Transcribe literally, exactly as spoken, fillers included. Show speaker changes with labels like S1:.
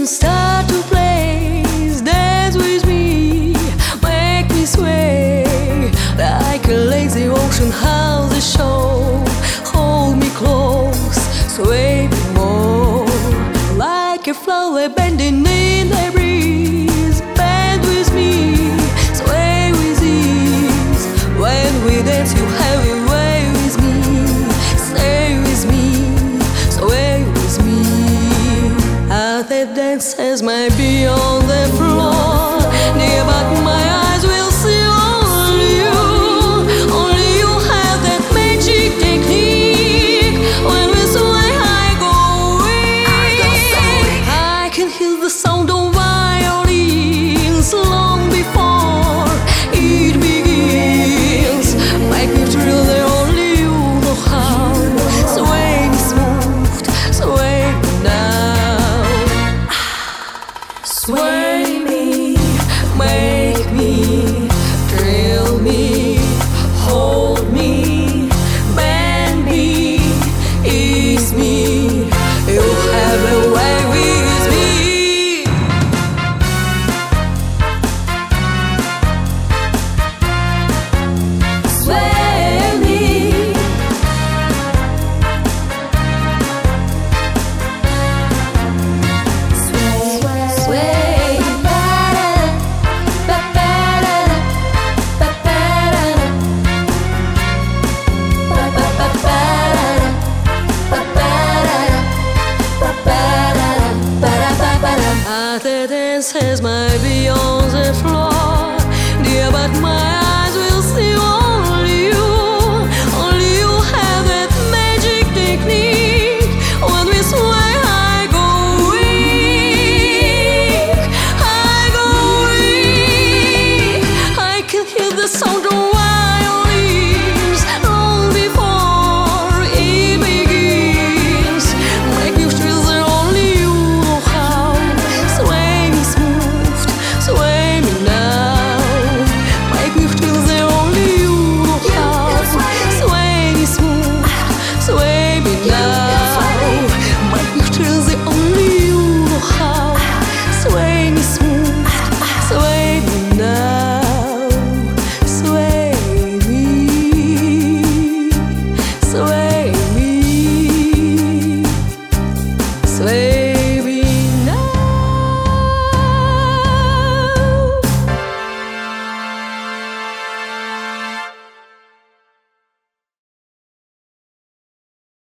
S1: start to play, dance with me, make me sway like a lazy ocean. How the show, hold me close, sway me more like a flower bending in the breeze. Bend with me, sway with ease. When we dance, you have a way with me. Stay with me, sway with me. Other dances might be on the floor, near, but my eyes will see only you. Only you have that magic technique. When we sway, I go weak. I can hear the sound of violins long before it begins. Make me thrill that only you know how. Sway me smooth, sway me now. Sway me, make me, thrill me, hold me, bend me, ease me. You have a way with me. Sway me, sway, other dances might be on the floor, dear, but my